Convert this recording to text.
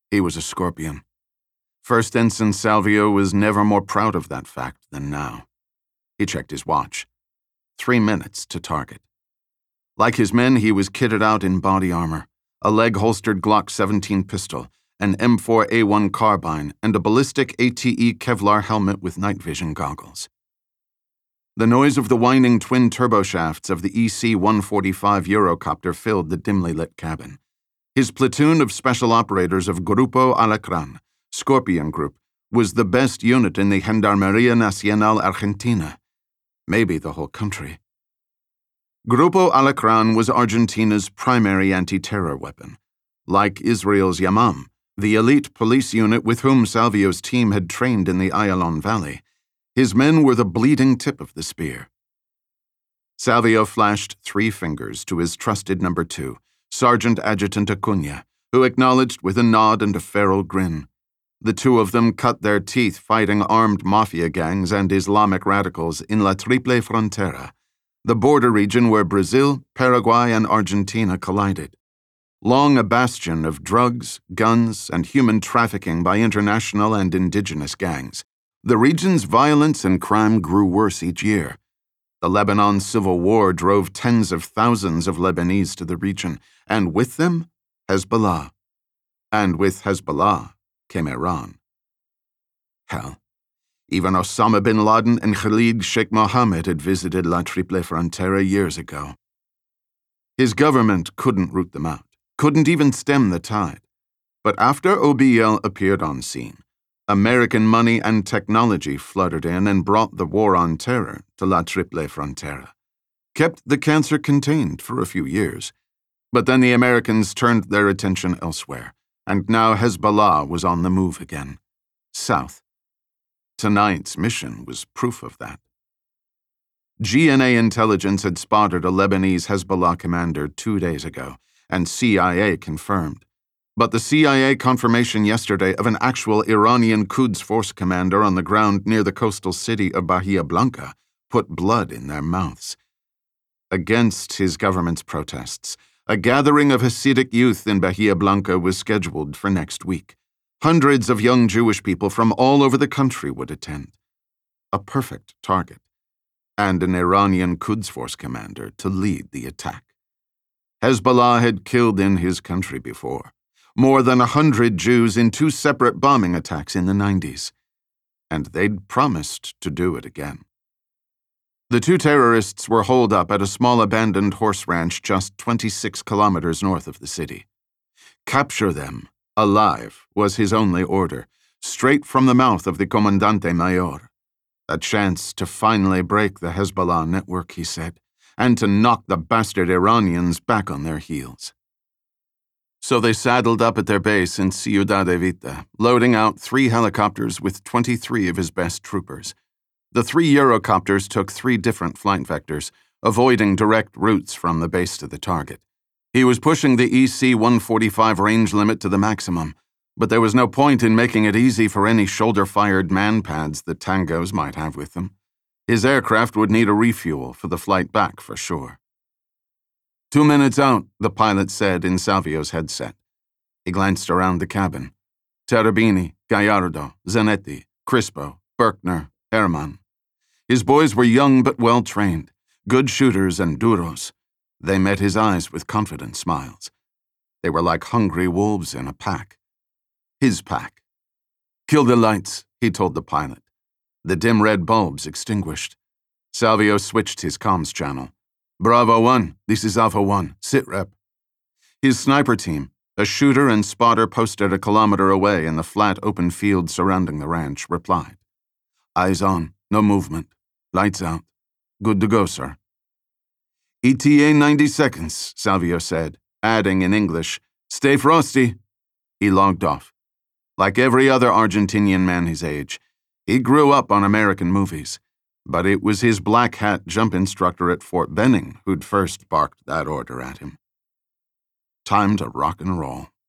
He was a Scorpion. First Ensign Salvio was never more proud of that fact than now. He checked his watch. 3 minutes to target. Like his men, he was kitted out in body armor, a leg-holstered Glock 17 pistol, an M4A1 carbine, and a ballistic ATE Kevlar helmet with night vision goggles. The noise of the winding twin turboshafts of the EC-145 Eurocopter filled the dimly lit cabin. His platoon of special operators of Grupo Alacran, Scorpion Group, was the best unit in the Gendarmería Nacional Argentina, maybe the whole country. Grupo Alacran was Argentina's primary anti-terror weapon. Like Israel's Yamam, the elite police unit with whom Salvio's team had trained in the Ayalon Valley, his men were the bleeding tip of the spear. Salvio flashed 3 fingers to his trusted number 2, Sergeant Adjutant Acuna, who acknowledged with a nod and a feral grin. The 2 of them cut their teeth fighting armed mafia gangs and Islamic radicals in La Triple Frontera, the border region where Brazil, Paraguay, and Argentina collided. Long a bastion of drugs, guns, and human trafficking by international and indigenous gangs, the region's violence and crime grew worse each year. The Lebanon Civil War drove tens of thousands of Lebanese to the region, and with them, Hezbollah. And with Hezbollah came Iran. Hell, even Osama bin Laden and Khalid Sheikh Mohammed had visited La Triple Frontera years ago. His government couldn't root them out, couldn't even stem the tide. But after OBL appeared on scene, American money and technology flooded in and brought the war on terror to La Triple Frontera, kept the cancer contained for a few years. But then the Americans turned their attention elsewhere, and now Hezbollah was on the move again, south. Tonight's mission was proof of that. GNA intelligence had spotted a Lebanese Hezbollah commander 2 days ago, and CIA confirmed. But the CIA confirmation yesterday of an actual Iranian Quds Force commander on the ground near the coastal city of Bahia Blanca put blood in their mouths. Against his government's protests, a gathering of Hasidic youth in Bahia Blanca was scheduled for next week. Hundreds of young Jewish people from all over the country would attend. A perfect target, and an Iranian Quds Force commander to lead the attack. Hezbollah had killed in his country before. More than 100 Jews in 2 separate bombing attacks in the 90s. And they'd promised to do it again. The 2 terrorists were holed up at a small abandoned horse ranch just 26 kilometers north of the city. Capture them, alive, was his only order, straight from the mouth of the Comandante Mayor. A chance to finally break the Hezbollah network, he said, and to knock the bastard Iranians back on their heels. So they saddled up at their base in Ciudad Evita, loading out 3 helicopters with 23 of his best troopers. The 3 Eurocopters took 3 different flight vectors, avoiding direct routes from the base to the target. He was pushing the EC-145 range limit to the maximum, but there was no point in making it easy for any shoulder-fired man-pads that Tangos might have with them. His aircraft would need a refuel for the flight back for sure. 2 minutes out, the pilot said in Salvio's headset. He glanced around the cabin. Terabini, Gallardo, Zanetti, Crispo, Berkner, Herman. His boys were young but well-trained, good shooters and duros. They met his eyes with confident smiles. They were like hungry wolves in a pack. His pack. Kill the lights, he told the pilot. The dim red bulbs extinguished. Salvio switched his comms channel. Bravo 1, this is Alpha 1, sit rep. His sniper team, a shooter and spotter posted a kilometer away in the flat open field surrounding the ranch, replied. Eyes on, no movement. Lights out. Good to go, sir. ETA 90 seconds, Salvio said, adding in English, stay frosty. He logged off. Like every other Argentinian man his age, he grew up on American movies. But it was his black hat jump instructor at Fort Benning who'd first barked that order at him. Time to rock and roll.